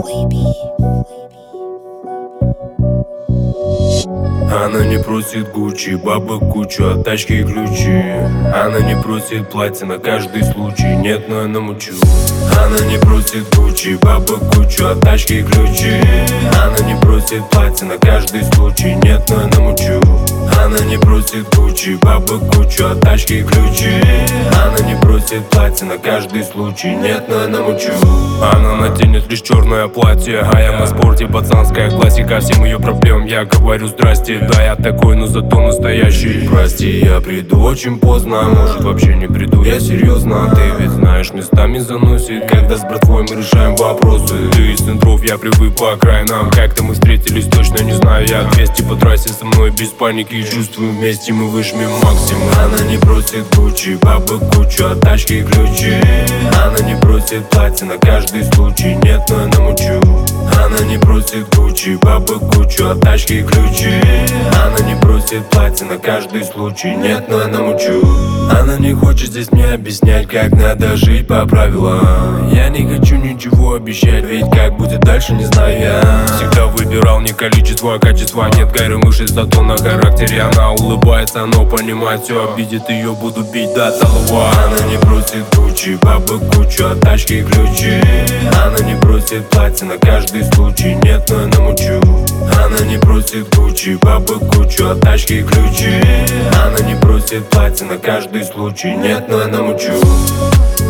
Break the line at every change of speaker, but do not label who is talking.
Она не просит Гуччи, бабок кучу, а тачки ключи. Она не просит платье на каждый случай, нет, но я намучу. Она не просит Гуччи, бабок кучу, а тачки ключи. Она не просит платье на каждый случай, нет, но я намучу. Она не просит Гуччи, бабок кучу, а тачки ключи. Она не просит платье на каждый случай, нет, но я намучу. Она натянет лишь черное платье, а я на спорте, пацанская классика. Всем ее проблем я говорю здрасте. Да, я такой, но зато настоящий. Прости, я приду очень поздно, может вообще не приду, я серьезно. Ты ведь знаешь, местами заносит, когда с братвой мы решаем вопросы. Ты из центров, я привык по окраинам. Как-то мы встретились, точно не знаю я. 200 по трассе со мной без паники, чувствую вместе мы выжмем максимум. Она не просит Гуччи, бабок кучу, а тачки ключи. Она не просит платье на каждый случай, нет, но я намучу. Она не просит Гуччи, бабок кучу, а тачки ключи. Она не просит платье на каждый случай, нет, но я намучу. Она не хочет здесь мне объяснять, как надо жить по правилам. Я не хочу ничего обещать, ведь как будет дальше, не знаю я. Всегда выбирал не количество, а качество. Нет гайры мыши, зато на характере она улыбается, но понимает все, обидит ее, буду бить до талого. Она не просит Гуччи, бабок кучу, а тачки ключи. Она не просит платье на каждый случай, нет, но я намучу. Она не просит Гуччи, бабок кучу, а тачки ключи. Она не просит платье на каждый случай, нет, но я намучу.